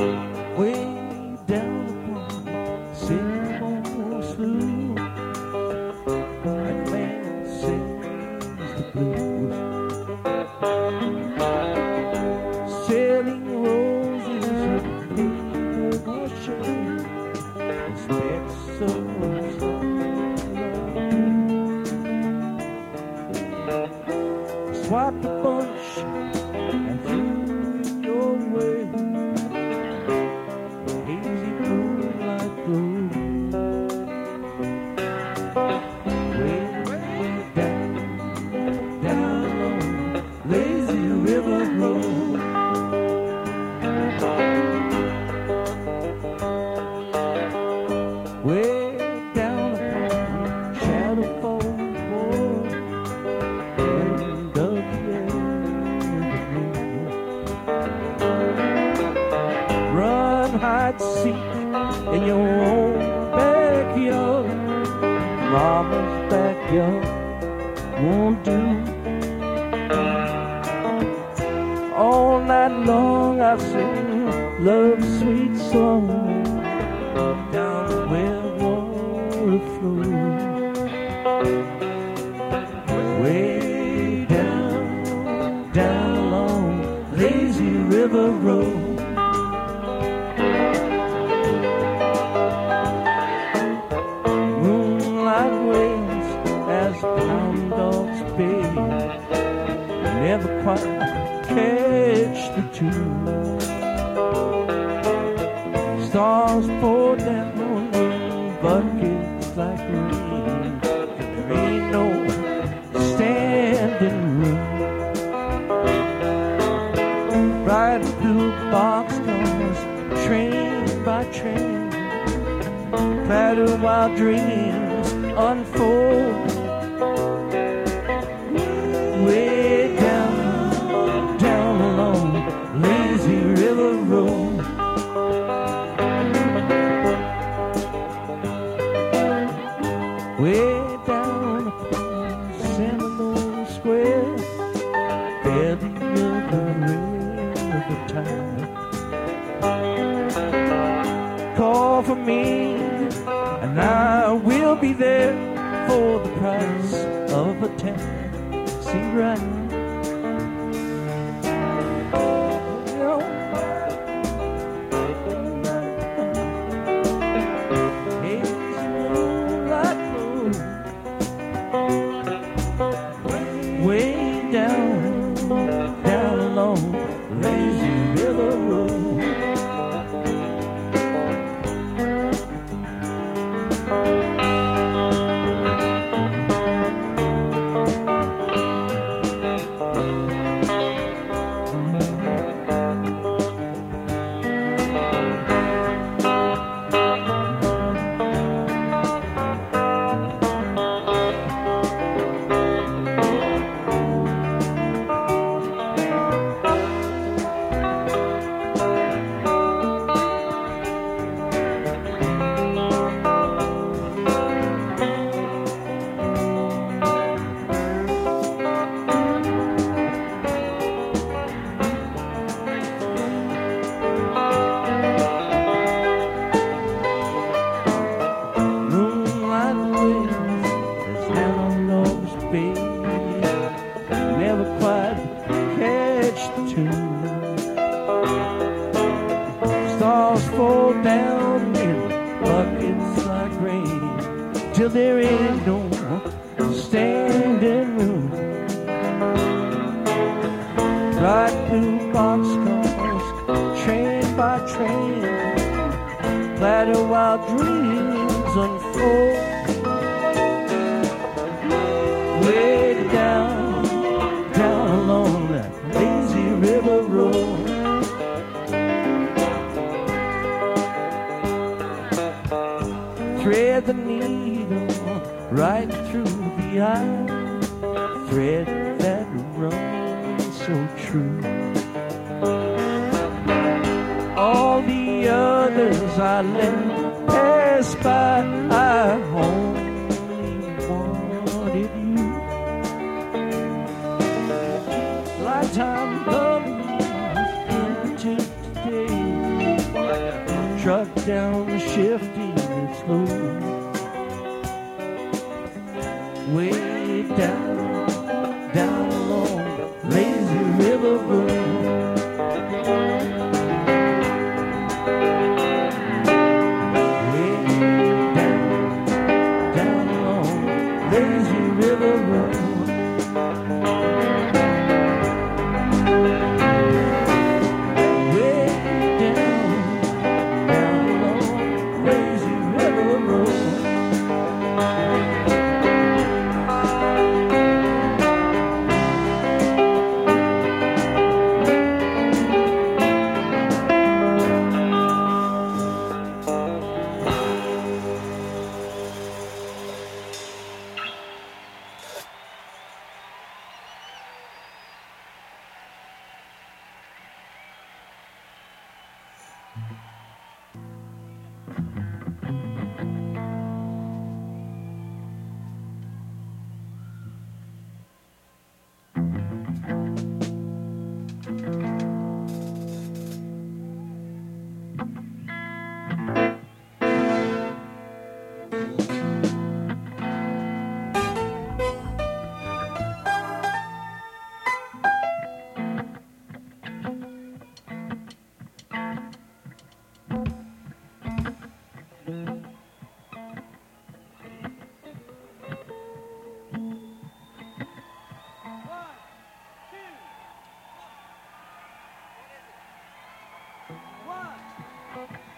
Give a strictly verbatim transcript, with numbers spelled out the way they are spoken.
way down upon Sycamore Slough. That man sings the blues, selling roses with paper shade, specks of sunlight. Swiped a bunch and threw your way. Hazy moonlight glow. Way down, down on lazy river road. Way down upon Shadow Falls Road. End of the evergreen. Run, hide, seek in your own backyard. Mama's backyard won't do. All night long I sing love's sweet song down where water flows. Way down, down along lazy river road. Moonlight waves as pound dogs bay, never quite catch the tune. Stars pour down on buckets like rain. There ain't no standing room. Bright blue boxcars, train by train, clatter while dreams unfold. Way down, down along lazy river road. Way down upon Seminole Square, belly of the river tide. Call for me, and I will be there for the price of a taxi ride. Way down, down along lazy river road. Never quite catch the tune. Stars fall down in buckets like rain, till there ain't no standing room. Bright blue boxcars, train by train, clatter while dreams unfold. Way down, down along that lazy river road. Thread the needle right through the eye, thread that runs so true. All the others I let pass by, I only wanted you. Lifetime love is into today. down the shifty slope, way down, down along the lazy river road. Way down, down along the lazy river road. One.